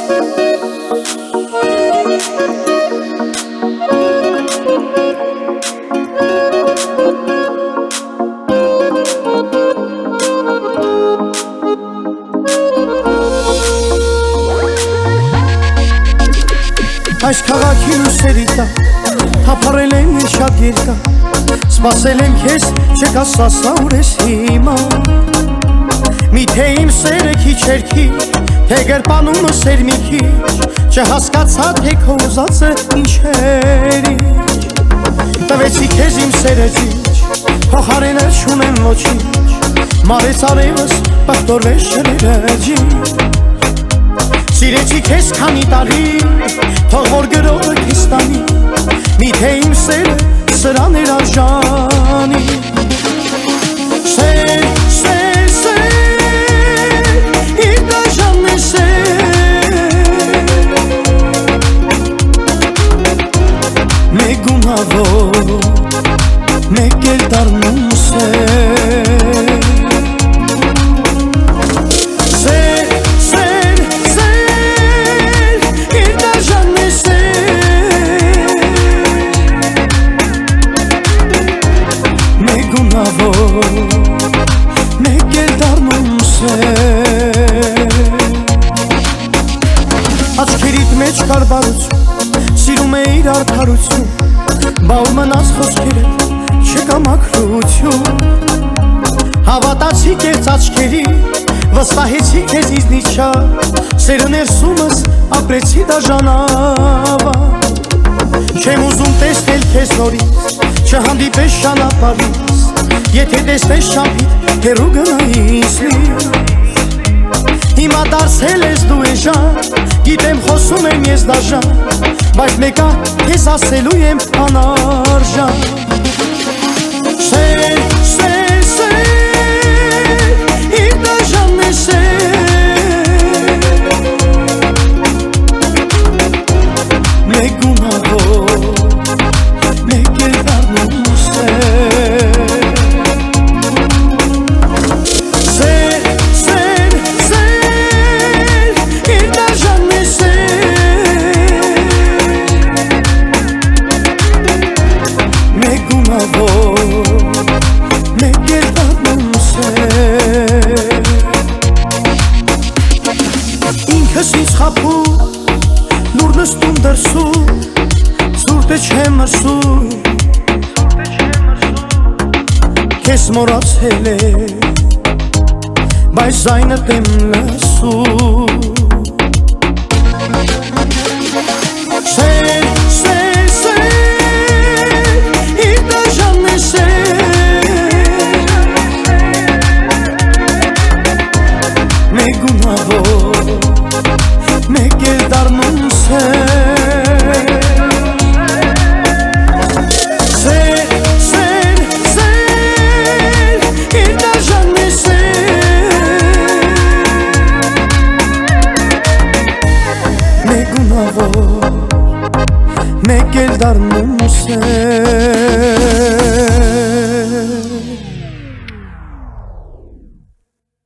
Այս քաղաքի լույսերի տակ թափառել եմ ես շատ երկար, սպասել եմ քեզ, չկասասա ուր ես հիմա։ Միթե իմ սերը քիչ էր քիչ, թե գրպանումս էր մի քիչ, չհասկացա թե քո ուզածը ինչ էր ինչ։ Տվեցի քեզ իմ սերը ճիչ, փոխարենը չունեմ ոչինչ, մարեց արևս, պղտորվեց ջրերը ջիչ։ Սիրեցի քեզ քանի տարի, թող որ գրողը քեզ տանի, միթե իմ սերը սրան էր արժանի։ Սեր, սեր, սեր, իր դաժանն է սեր, մեկ գունավոր, մեկ էլ դառնում սեր։ Մեկ էլ դառնում սեր։ Աչքերիդ մեջ կար բարություն, սիրում էիր արդարություն, բա ուր մնաց խոսքերդ, չկա մաքրություն։ Հավատացի կերծ աչքերի, վստահեցի քեզ ինձնից շատ, սերը ներսումս ապրեցի դաժանավա։ Չեմ ուզում տեսնել քեզ նորից, չհանդիպես ճանապարհից, եթե տեսնես չափիդ, հեռու գնայիս լի։ Հիմա դարձել ես դու էժան, գիտեմ խոսում եմ ես դաժան, բայց մեկա քեզ ասելու եմ անարժան։ Սեր, սեր, սեր, իր դաժանն է սեր, մեկ գունավոր, մեկ էլ դառնում սեր։ Ինքս ինձ խաբում, լուր նստում դրսում, սուրտը չեմ մրսում, քեզ մոռացել է, բայց ձայնդ եմ լսում։ Սեր, սեր, սեր, իր դաժանն է սեր, մեկ գունավոր, մեկ էլ դառնում սեր։ Սեր, սեր, սեր, իր դաժանն է սեր, մեկ գունավոր, մեկ էլ դառնում սեր։